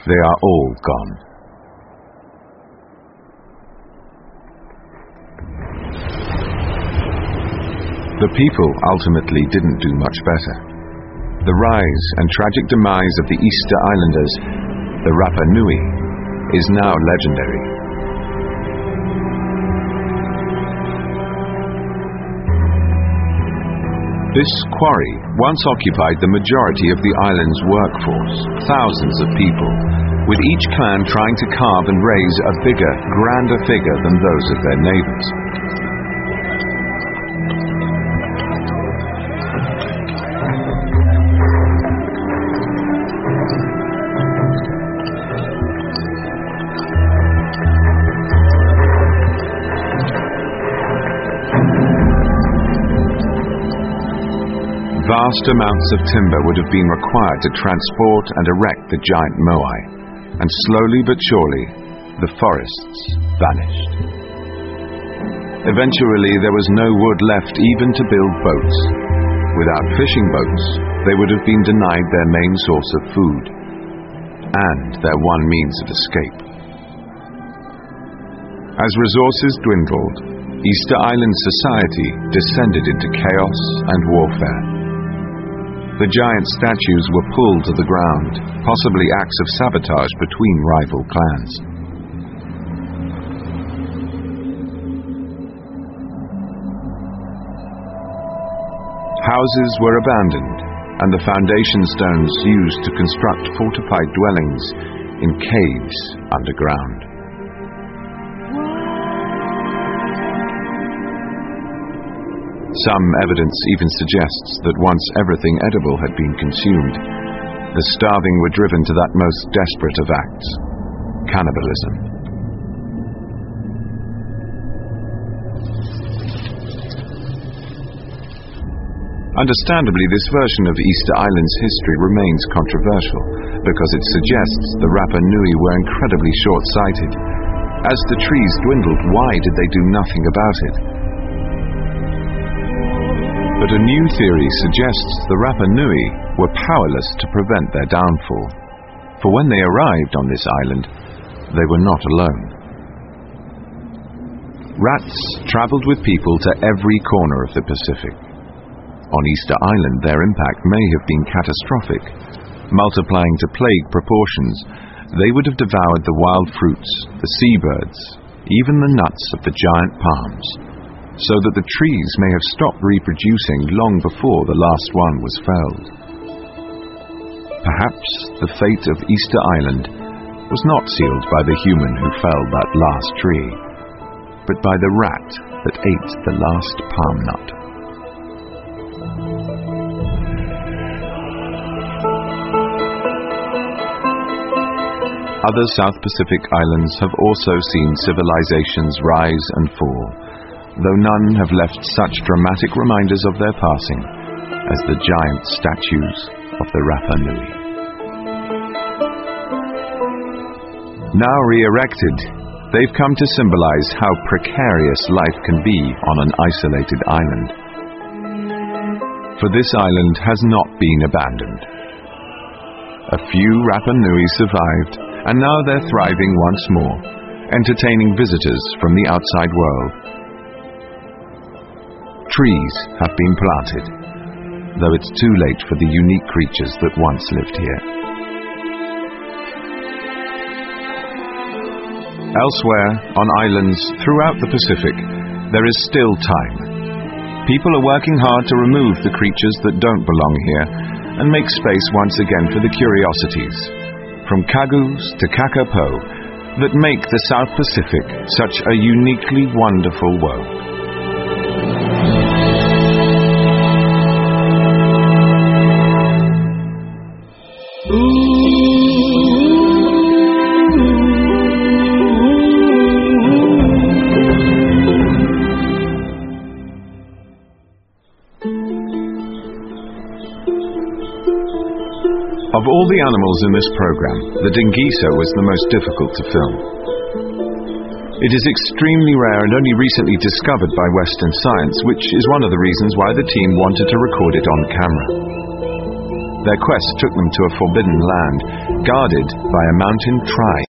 They are all gone. The people ultimately didn't do much better. The rise and tragic demise of the Easter Islanders, the Rapa Nui, is now legendary. This quarry once occupied the majority of the island's workforce, thousands of people, with each clan trying to carve and raise a bigger, grander figure than those of their neighbors. Vast amounts of timber would have been required to transport and erect the giant moai, and slowly but surely, the forests vanished. Eventually, there was no wood left even to build boats. Without fishing boats, they would have been denied their main source of food, and their one means of escape. As resources dwindled, Easter Island society descended into chaos and warfare. The giant statues were pulled to the ground, possibly acts of sabotage between rival clans. Houses were abandoned, and the foundation stones used to construct fortified dwellings in caves underground. Some evidence even suggests that once everything edible had been consumed, the starving were driven to that most desperate of acts, cannibalism. Understandably, this version of Easter Island's history remains controversial because it suggests the Rapa Nui were incredibly short-sighted. As the trees dwindled, why did they do nothing about it? But a new theory suggests the Rapa Nui were powerless to prevent their downfall, for when they arrived on this island, they were not alone. Rats traveled with people to every corner of the Pacific. On Easter Island, their impact may have been catastrophic. Multiplying to plague proportions, they would have devoured the wild fruits, the seabirds, even the nuts of the giant palms, so that the trees may have stopped reproducing long before the last one was felled. Perhaps the fate of Easter Island was not sealed by the human who felled that last tree, but by the rat that ate the last palm nut. Other South Pacific islands have also seen civilizations rise and fall, though none have left such dramatic reminders of their passing as the giant statues of the Rapa Nui. Now re-erected, they've come to symbolize how precarious life can be on an isolated island. For this island has not been abandoned. A few Rapa Nui survived, and now they're thriving once more, entertaining visitors from the outside world. Trees have been planted, though it's too late for the unique creatures that once lived here. Elsewhere, on islands throughout the Pacific, there is still time. People are working hard to remove the creatures that don't belong here and make space once again for the curiosities, from kagus to kakapo, that make the South Pacific such a uniquely wonderful world. Of all the animals in this program, the dingiso was the most difficult to film. It is extremely rare and only recently discovered by Western science, which is one of the reasons why the team wanted to record it on camera. Their quest took them to a forbidden land, guarded by a mountain tribe.